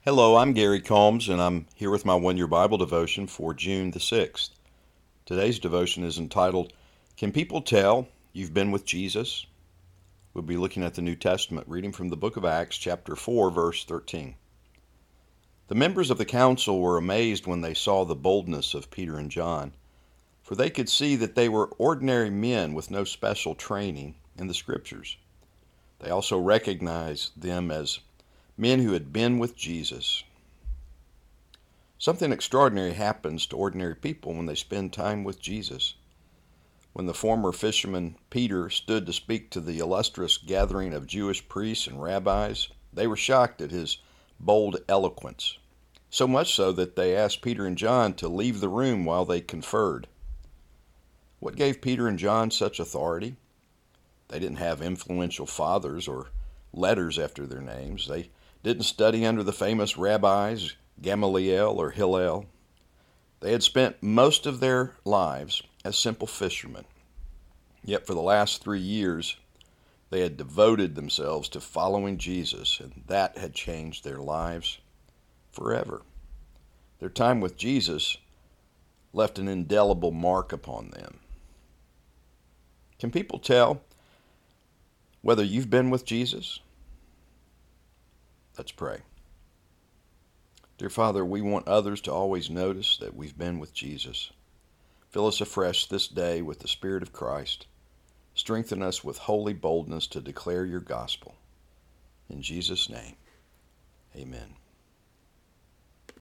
Hello, I'm Gary Combs, and I'm here with my one-year Bible devotion for June the 6th. Today's devotion is entitled, Can People Tell You've Been with Jesus? We'll be looking at the New Testament, reading from the book of Acts, chapter 4, verse 13. The members of the council were amazed when they saw the boldness of Peter and John, for they could see that they were ordinary men with no special training in the Scriptures. They also recognized them as men who had been with Jesus. Something extraordinary happens to ordinary people when they spend time with Jesus. When the former fisherman Peter stood to speak to the illustrious gathering of Jewish priests and rabbis, they were shocked at his bold eloquence, so much so that they asked Peter and John to leave the room while they conferred. What gave Peter and John such authority? They didn't have influential fathers or letters after their names. They didn't study under the famous rabbis Gamaliel or Hillel. They had spent most of their lives as simple fishermen. Yet for the last 3 years, they had devoted themselves to following Jesus, and that had changed their lives forever. Their time with Jesus left an indelible mark upon them. Can people tell whether you've been with Jesus? Let's pray. Dear Father, we want others to always notice that we've been with Jesus. Fill us afresh this day with the Spirit of Christ. Strengthen us with holy boldness to declare your gospel. In Jesus' name, amen.